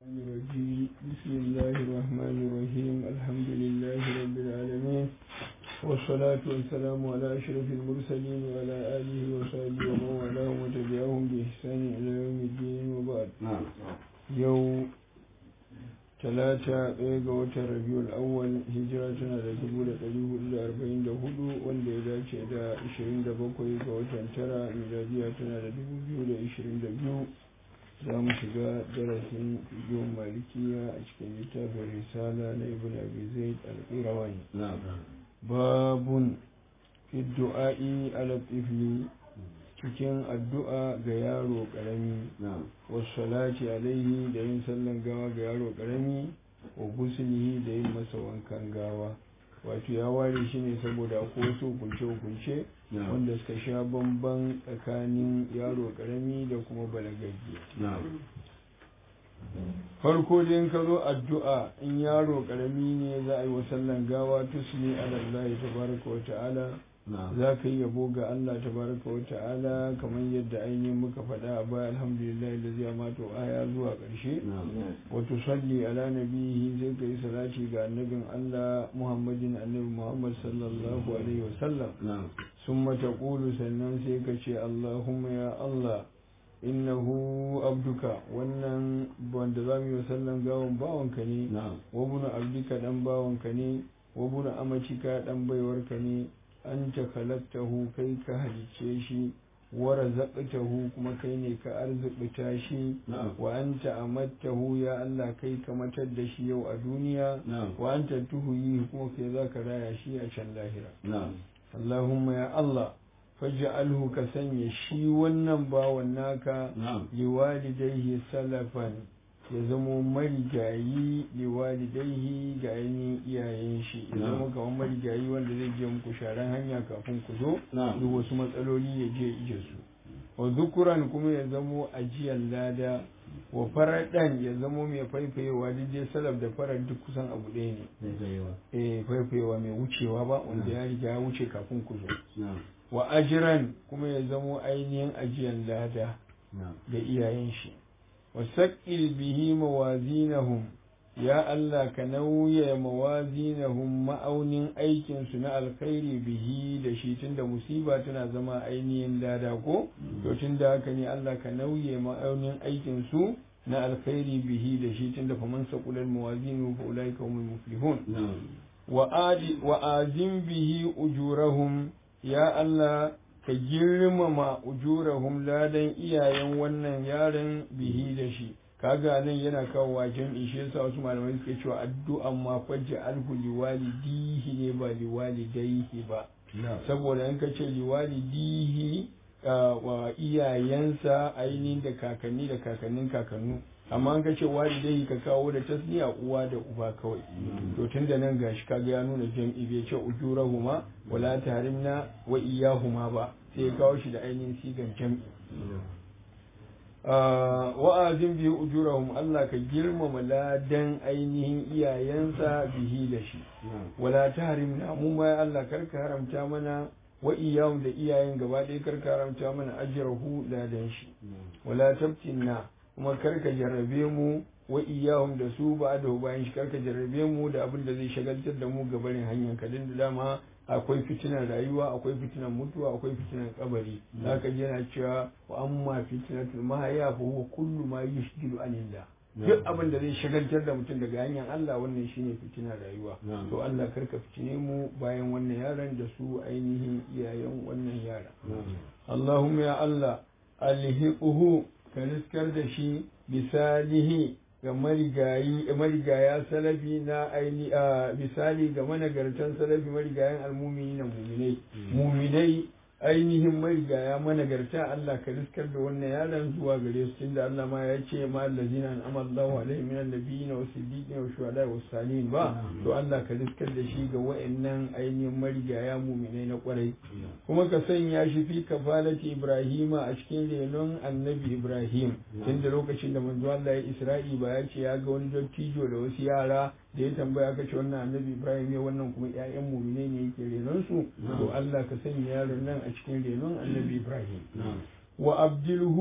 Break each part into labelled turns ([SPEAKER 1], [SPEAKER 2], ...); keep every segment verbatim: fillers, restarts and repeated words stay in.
[SPEAKER 1] الرجيم بسم الله الرحمن الرحيم الحمد لله رب العالمين والصلاة والسلام على أشرف المرسلين وعلى آله وصحبه ومن والاهم وتبعهم بإحسان إلى يوم الدين وبعد يوم ثلاثة إيجا وتر ربيع الأول هجرتنا لتبولة قريب إلى أربعين دهدو والليلة إلى عشرين دبقوا إيجا وتنترى ميلاديتنا لتبولة عشرين دبيو za mu shiga darasin fiqhun malikiya a cikin littafin risala na ibn abi zaid al-qirawani babun fi du'a'i ala tifli cikin addu'a ga yaro karami wasu salati alaihi da yin sallan gawa ga yaro karami wa gusulihi da yin masa wankan gawa wato ya ware shi ne saboda akwai wasu hukunce-hukunce wanda suka sha bamban tsakanin yaro karami da kuma balagagge farko din ka zo addu'a in yaro karami ne za a yi wa sallan gawa tusli ala Allah tabaraka wa ta'ala za ka yi yabo ga Allah tabaraka wa ta'ala kamar yadda ainihin muka faɗa a baya alhamdulillah da zai amato aya zuwa ƙarshe wa tusalli ala nabihi sai ka yi salati ga annabin Allah Muhammadin annabi Muhammad sallallahu alaihi wa sallam summa taqulu sannan sai ka ce Allahumma ya Allah innahu abduka wannan wanda za mu yi sallan gawan bawanka ne wa bunu abdika dan bawanka ne wa bunu amatika dan baiwarka ne anta khalaqtahu kai ka halice shi wa razaqtahu kuma kai ne ka arzuta shi wa anta amattahu ya Allah kai ka matar da shi yau a duniya wa anta tuhuyi kuma kai zaka raya shi a can lahira Allahumma ya Allah faj'alhu ka sanya shi wannan bawan naka liwalidayhi salafan ya zamo marigayi liwalidaihi ga ainihin iyayen shi ya zama kamar marigayi wanda zai je muku sharan hanya kafin ku zo duk wasu matsaloli ya je ije su wa zukuran kuma ya zamo ajiyar lada wa faradan ya zamo mai faifayewa duk dai salaf da farar duk kusan abu ɗaya ne eh faifayewa mai wucewa ba wanda ya riga ya wuce kafin ku zo wa ajiran kuma ya zamo ainihin ajiyar lada da iyayen shi وسقل به موازينهم يا الله كنوي موازينهم ma'aunin aikin su na alkhairi bihi da shi tunda musiba tana zama ainihin lada ko to tunda haka ne Allah ka nauye ma'aunin aikin su na alkhairi bihi da shi tunda faman saqulal mawazinu fa ulaika humul muflihun wa adi wa azim bihi ujurahum ya Allah ka girmama ujurahum ladan iyayen wannan yaron bihi da shi kaga nan yana kawo wajen ishe yasa wasu malamai suke cewa addu'an ma fajja alhu liwalidihi ne ba liwalidaihi ba saboda in ka ce liwalidihi wa iyayensa ainihin da kakanni da kakannin kakannu amma an ka ce walidai ka kawo da tasniya uwa da uba kawai to tun da nan gashi kaga ya nuna jam'i bai ce ujurahuma wala tarimna wa iyahuma ba sai ya kawo shi da ainihin sigan jam'i wa azim bihi ujurahum Allah ka girmama ladan ainihin iyayensa bihi da shi wala tarimna mu ma Allah karka haramta mana wa iyahum da iyayen gaba ɗaya karka haramta mana ajrahu ladan shi wala tabtinna kuma karka jarrabe mu wa iyahum da su ba da bayan shi karka jarrabe mu da abin da zai shagaltar da mu ga barin hanyar ka da dama akwai fitinan rayuwa akwai fitinan mutuwa akwai fitinan kabari zaka ji yana cewa wa amma fitnatul mahaya fa huwa kullu ma yushgilu anillah duk abin da zai shagaltar da mutum daga hanyar Allah wannan shine fitinan rayuwa to Allah karka fitine mu bayan wannan yaran da su ainihin iyayen wannan yara Allahumma ya Allah alhiquhu ka riskar da shi bisalihi ga marigayi marigaya salafi na aini a misali ga managartan salafi marigayan almumini na muminai muminai ainihin marigaya managarta Allah ka riskar da wannan yaran zuwa gare su tunda Allah ma ya ce ma allazina an'ama Allahu alaihim minan nabiyyin wa siddiqin wa shuhada wa salihin ba to Allah ka riskar da shi ga wa'annan ainihin marigaya muminai na kwarai kuma ka sanya shi fi kafalati Ibrahima a cikin renon annabi Ibrahim tunda lokacin da manzo Allah ya Isra'i ba ya ce ya ga wani dattijo da wasu yara da ya tambaya ka ce wannan annabi Ibrahim ne wannan kuma ƴaƴan muminai ne yake renon su to Allah ka sanya yaron nan a cikin renon annabi Ibrahim wa abdilhu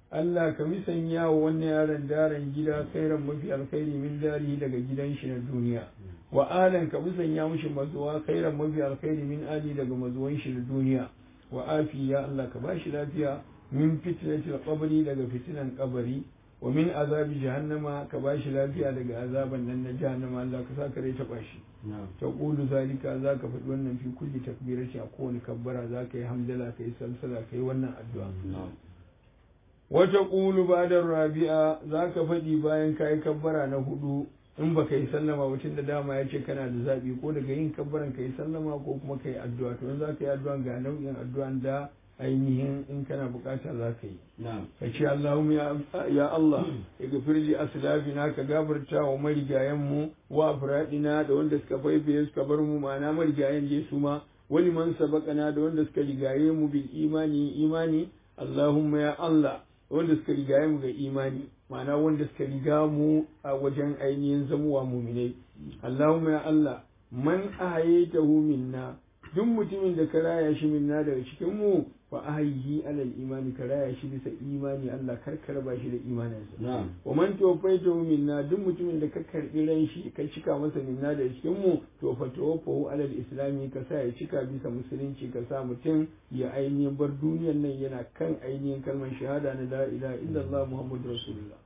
[SPEAKER 1] Allah ka misanya wa wannan yaron daren gida khairan mafi alkhairi min dari daga gidan shi na duniya wa alan ka misanya mushi mazuwa khairan mafi alkhairi min ali daga mazuwan shi na duniya wa afi ya Allah ka bashi lafiya min fitnatil qabri daga fitinan qabari wa min azabi jahannama ka bashi lafiya daga azaban nan na jahannama Allah ka saka rai ta bashi ta qulu zalika zaka faɗi wannan fi kulli takbirati a kowane kabbara zaka yi hamdala kai salsala kai wannan addu'a wata ƙulu ba da rabi'a za ka faɗi bayan ka yi kabbara na hudu in ba ka yi sallama mutum da dama ya ce kana da zaɓi ko daga yin kabbaran ka yi sallama ko kuma ka yi addu'a to in za ka yi addu'a ga nau'in addu'an da ainihin in kana bukata za ka yi ka ce Allahumma ya Allah ya gafir li aslafina ka gafarta wa marigayen mu wa afradina da wanda suka faifaye suka bar mu ma'ana marigayen je su ma wani man sabaqana da wanda suka rigaye mu bil imani imani Allahumma ya Allah wanda suka riga mu ga imani ma'ana wanda suka riga mu a wajen ainihin zamuwa muminai Allahumma ya Allah man ahayaytahu minna duk mutumin da ka raya shi minna daga cikin mu fa ahayyi alal imani ka raya shi bisa imani Allah kar ka raba shi da imaninsa wa man tawaffaytahu minna duk mutumin da ka karbi ran shi ka cika masa minna daga cikin mu to fa tawaffahu alal islami ka sa ya cika bisa musulunci ka sa mutum ya ainihin bar duniyar nan yana kan ainihin kalmar shahada na la ilaha illallah muhammadur rasulullah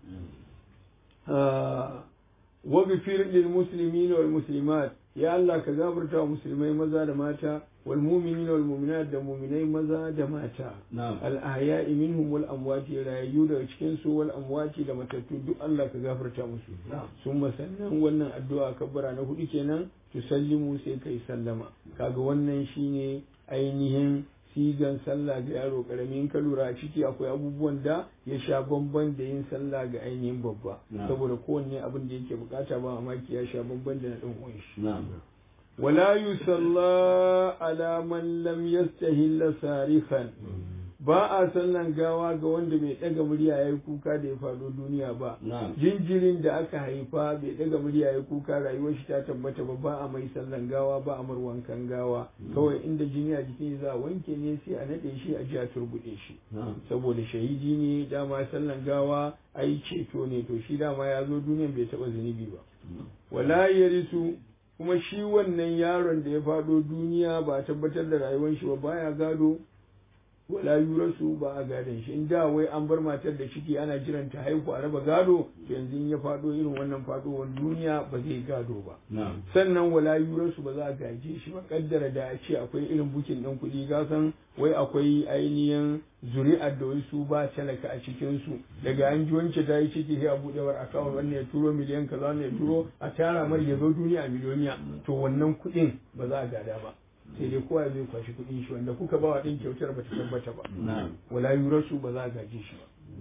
[SPEAKER 1] wa ghfir lil muslimina wal muslimat ya Allah ka gafarta wa musulmai maza da mata wal mu'minina wal mu'minat da mu'minai maza da mata al ahya'i minhum wal amwati rayu daga cikin su wal amwati da matattu duk Allah ka gafarta musu sun sannan wannan addu'a kabbara na hudu kenan tusallimu sai kai sallama kaga wannan shine ainihin sigan sallah ga yaro karamin ka lura a ciki akwai abubuwan da ya sha bamban da yin sallah ga ainihin babba saboda kowanne abin da yake bukata ba mamaki ya sha bamban da na dan uwan shi wala yusalla ala man lam yastahilla sarifan ba a sallan gawa ga wanda bai daga murya yayi kuka da ya faɗo duniya ba jinjirin da aka haifa bai daga murya yayi kuka rayuwar shi ta tabbata ba ba a mai sallan gawa ba a mar wankan gawa kawai inda jini a jikin za a wanke ne sai a nade shi a ji a turbude shi saboda shahidi ne dama sallan gawa ai ceto ne to shi dama ya zo duniyan bai taba zunubi ba wala yarisu kuma shi wannan yaron da ya faɗo duniya ba a tabbatar da rayuwar shi ba baya gado wala yurasu ba a gadon shi in da wai an bar matar da ciki ana jiran ta haihu a raba gado to yanzu in ya fado irin wannan fadowar duniya ba zai gado ba sannan wala yurasu ba za a gaje shi ba kaddara da a ce akwai irin bukin ɗan kuɗi ga san wai akwai ainihin zuri'ar da wasu ba talaka a cikin su daga an ji wance ta yi ciki sai a buɗe war akawun wannan ya turo miliyan kaza wannan ya turo a tara mar ya zo duniya miliyoniya to wannan kuɗin ba za a gada ba sai dai kowa zai kwashi kuɗin shi wanda kuka ba wa ɗin kyautar ba ta tabbata ba wala yurasu ba za a gaji shi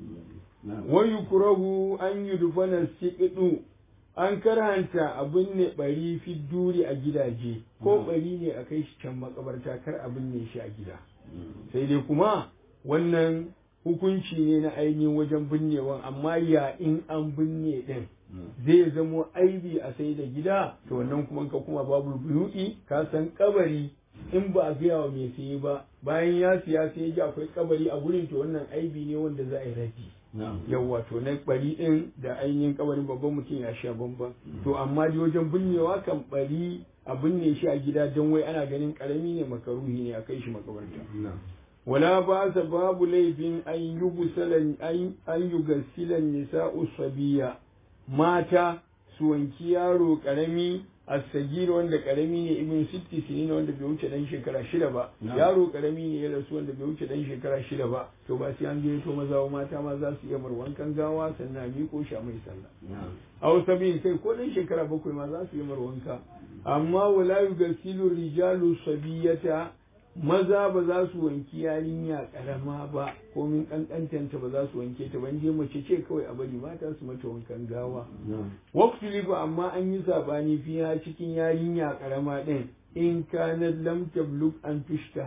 [SPEAKER 1] ba wa yukrahu an yudfana siqdu an karhanta abin ne bari fi duri a gidaje ko bari ne a kai shi can makabarta kar abin ne shi a gida sai dai kuma wannan hukunci ne na ainihin wajen binnewan amma ya in an binne din zai zamo aibi a sai da gida to wannan kuma ka kuma babu buyu'i ka san kabari in ba a biya wa mai siye ba bayan ya siya sai ya ji akwai kabari a gurin to wannan aibi ne wanda za a yi raji yawa to na bari din da ainihin kabarin babban mutum ya sha bamban to amma da wajen binnewa kan bari a binne shi a gida don wai ana ganin karami ne makaruhi ne a kai shi makabarta wala ba sa babu laifin an yi gusalan an yi gasilan nisa'u sabiya mata su wanki yaro karami as-sagir wanda karami ne ibn sitti sinin wanda bai wuce dan shekara shida ba yaro karami ne ya rasu wanda bai wuce dan shekara shida ba to ba sai an je to maza mata ma za su iya mar wankan gawa sannan mi ko sha mai sallah aw sabin kai ko dan shekara bakwai ma za su yi mar wanka amma wala yugasilu rijalu sabiyata maza ba za su wanki yarinya karama ba ko min kankantanta ba za su wanke ta ban je mace ce kawai a bari mata su mata wankan gawa waqti ba amma an yi sabani fiya cikin yarinya karama din in kana lam tablug an tushtaha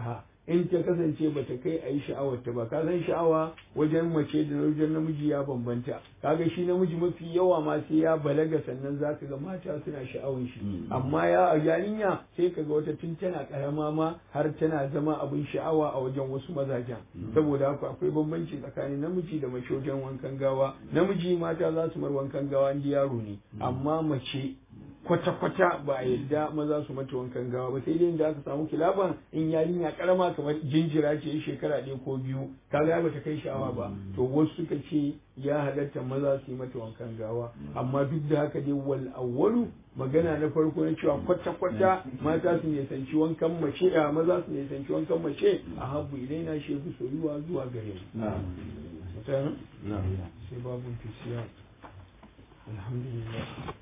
[SPEAKER 1] in ta kasance bata kai a yi sha'awar ta ba ka san sha'awa wajen mace da wajen namiji ya bambanta kaga shi namiji mafi yawa ma sai ya balaga sannan za ka ga mata suna sha'awar shi amma ya yarinya sai ka ga wata tun tana karama ma har tana zama abin sha'awa a wajen wasu mazajen saboda haka akwai bambanci tsakanin namiji da mace wajen wankan gawa namiji mata za su mar wankan gawa inda yaro ne amma mace kwata-kwata ba a yadda maza su mata wankan gawa ba sai dai da aka samu kilaban in yarinya karama kamar jinjira ce shekara ɗaya ko biyu kaga ba ta kai sha'awa ba to wasu suka ce ya halatta maza su yi mata wankan gawa amma duk da haka dai wal awwalu magana na farko na cewa kwata-kwata mata su ne sanci wankan mace a maza su ne sanci wankan mace a habu idan na shefu soyuwa zuwa gare mu sai babu fisiya alhamdulillah